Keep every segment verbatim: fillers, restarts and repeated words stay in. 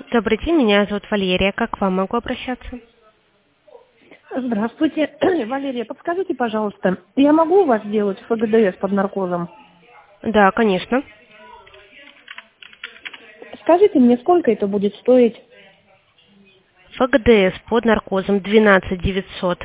Добрый день, меня зовут Валерия. Как к вам могу обращаться? Здравствуйте, Валерия, подскажите, пожалуйста, я могу у вас сделать ФГДС под наркозом? Да, конечно. Скажите мне, сколько это будет стоить? ФГДС под наркозом двенадцать девятьсот.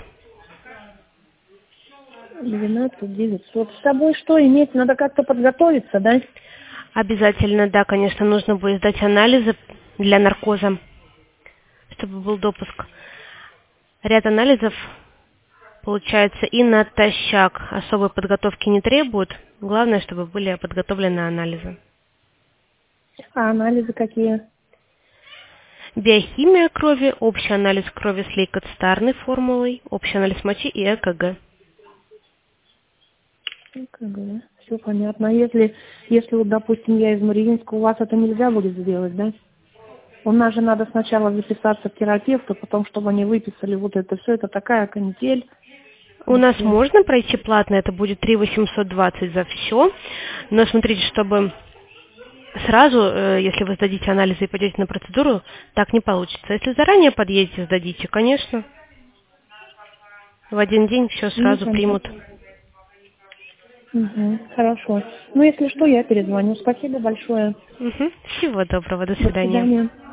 двенадцать девятьсот. С собой что иметь? Надо как-то подготовиться, да? Обязательно, да, конечно, нужно будет сдать анализы для наркоза, чтобы был допуск. Ряд анализов, получается, и натощак особой подготовки не требуют. Главное, чтобы были подготовлены анализы. А анализы какие? Биохимия крови, общий анализ крови с лейкоцитарной формулой, общий анализ мочи и ЭКГ. ЭКГ. Все понятно. А если, если вот, допустим, я из Мариинска, у вас это нельзя будет сделать, да? У нас же надо сначала записаться к терапевту, потом, чтобы они выписали вот это все. Это такая канитель. У нас Вообще. можно пройти платно, это будет три тысячи восемьсот двадцать за все, но смотрите, чтобы сразу, э, если вы сдадите анализы и пойдете на процедуру, так не получится. Если заранее подъедете, сдадите, конечно, в один день все Ну, сразу примут. понятно. Угу, хорошо. Ну, если что, я перезвоню. Спасибо большое. Мгм. Всего доброго, до До свидания. свидания.